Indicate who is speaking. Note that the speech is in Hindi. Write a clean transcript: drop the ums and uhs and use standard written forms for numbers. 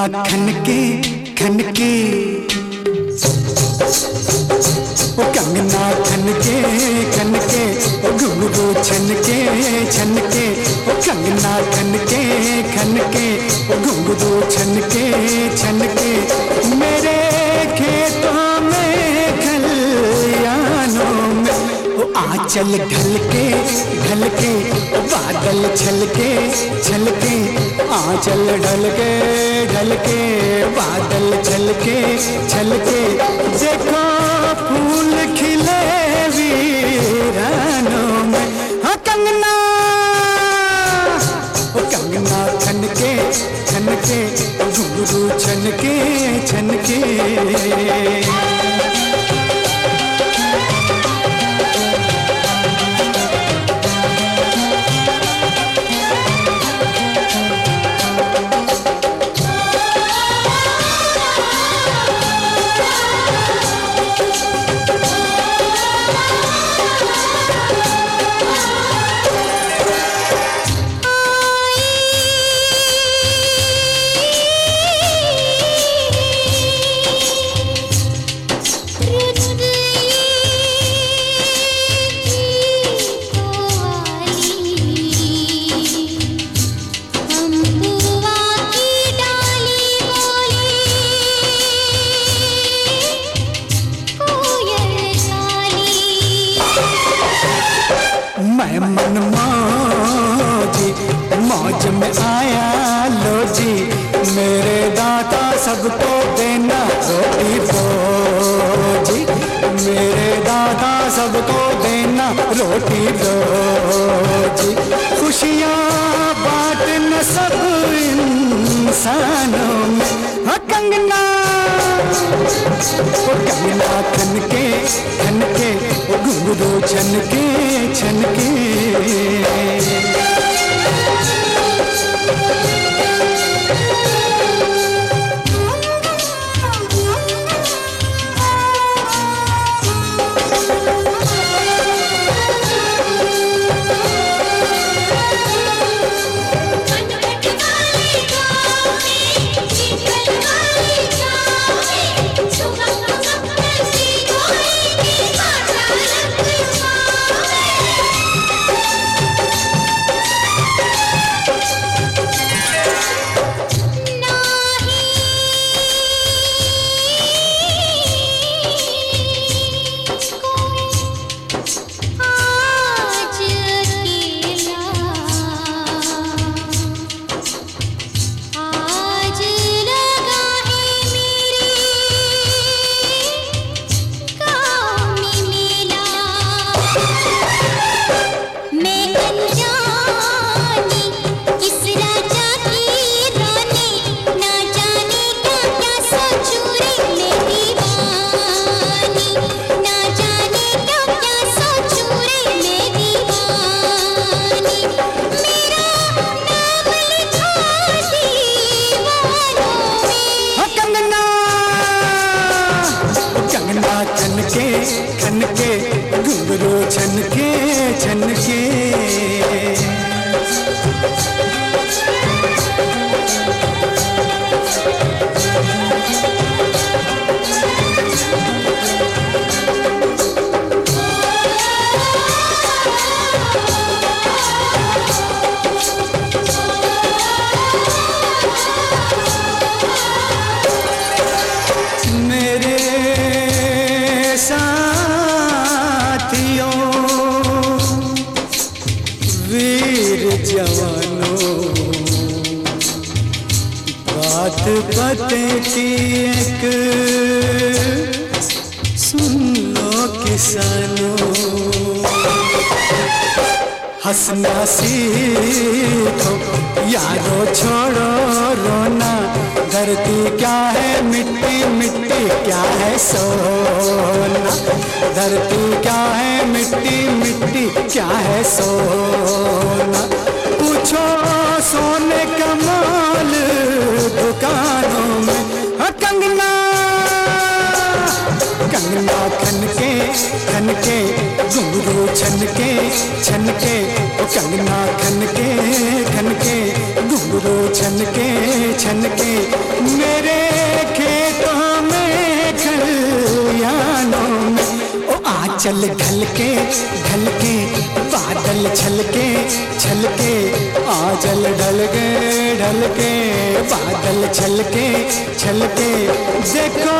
Speaker 1: खनके खनके ओ कंगना खनके खनके ओ घुंघरू छनके छनके ओ कंगना खनके खनके ओ घुंघरू छनके छनके मेरे खेतों में खलियानों में ओ आंचल ढलके ढलके ओ बादल छलके छलके आंचल ढलके ढलके बादल छलके छलके देखो फूल खिले वीरानों में। हाँ कंगना ओ कंगना खनके खनके घुंघरू छनके छनके। मैं मन मौजी मौज में आया लो जी मेरे दाता सबको देना रोटी दो जी मेरे दाता सबको देना रोटी दो जी खुशियाँ बांटना सब इंसानों में। हाँ कंगना ओ कंगना खनके खनके ओ घुंघरू छनके छनके। खनके खनके घुंघरू छनके छनके। जवानों बात पते की एक सुन लो किसानों हंसना सीखो यारो छोड़ो रोना धरती क्या है मिट्टी मिट्टी क्या है सोना धरती क्या है मिट्टी मिट्टी क्या है सोना पूछो सोने का मोल दुकानों में। हाँ कंगना कंगना खनके खनके घुंघरू छनके छनके ओ कंगना खनके खनके घुंघरू छनके छनके मेरे खेतों में खलियानों में। ओ आंचल ढलके ढलके बादल छलके छलके, आंचल ढलके ढलके बादल छलके छलके, देखो